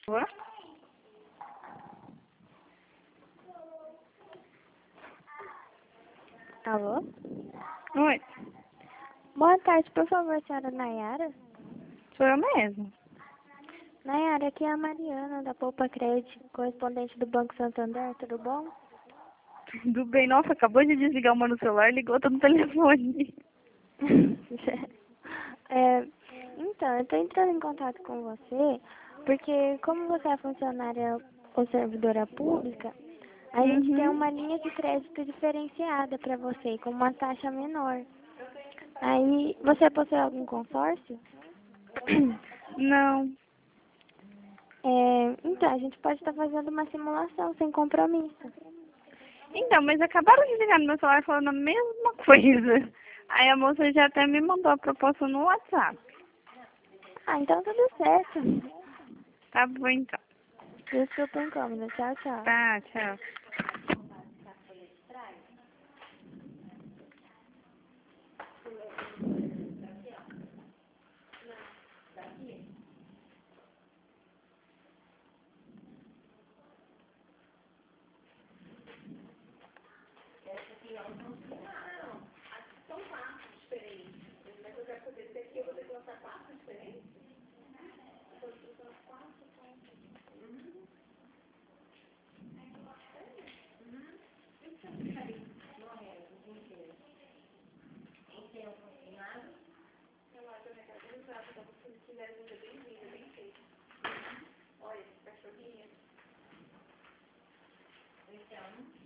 Alô? Alô? Oi, Boa tarde, por favor, senhora Nayara. sou eu mesmo. Nayara, aqui é a Mariana, da Poupa Crédito, correspondente do Banco Santander, tudo bom? Tudo bem? Nossa, acabou de desligar uma no celular e ligou outra no telefone. Então, eu estou entrando em contato com você, porque como você é funcionária ou servidora pública, a gente tem uma linha de crédito diferenciada para você, com uma taxa menor. Aí, você possui algum consórcio? Não. Então, a gente pode estar fazendo uma simulação sem compromisso. Então, mas acabaram de ligar no meu celular falando a mesma coisa. Aí a moça já até me mandou a proposta no WhatsApp. Ah, então tudo certo. Tá bom, então. Desculpa o incômodo. Tchau, tchau. Tá, tchau. Olha, esse cachorrinho. Então.